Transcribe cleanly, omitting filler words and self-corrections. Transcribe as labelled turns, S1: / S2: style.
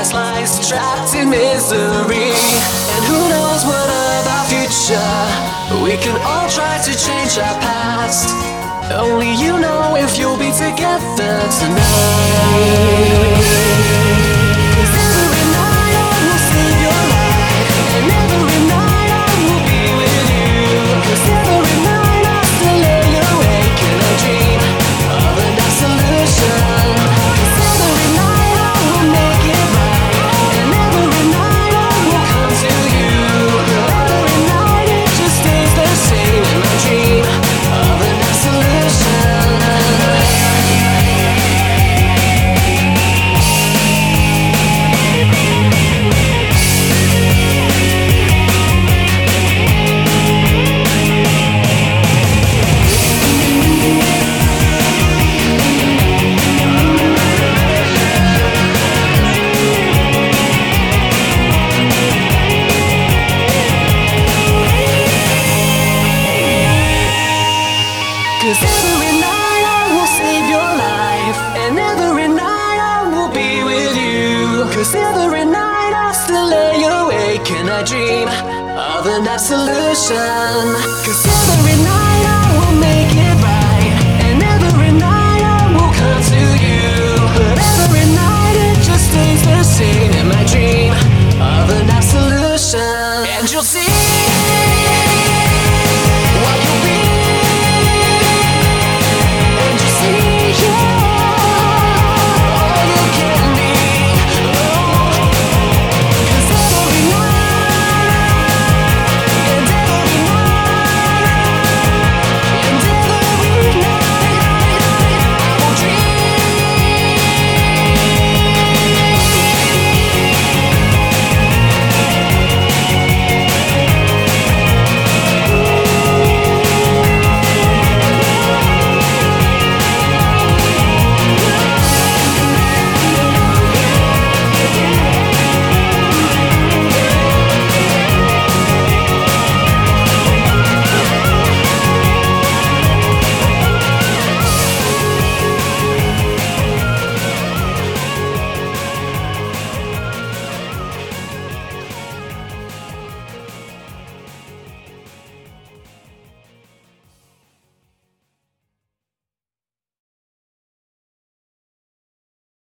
S1: past lies trapped in misery. And who knows what of our future? We can all try to change our past. Only you know if you'll be together tonight. 'Cause every night I will save your life, and every night I will be with you. 'Cause every night I still lay awake and I dream of a nice solution. 'Cause every night I will make it right, and every night I will come to you. But every night it just stays the same in my dream of a nice solution. Cause every night I will save your life, and every night I will be with you. 'Cause every night I still lay awake and I dream of a nice solution. 'Cause every night I will make it right, and every night I will come to you. But every night it just stays the same in my dream.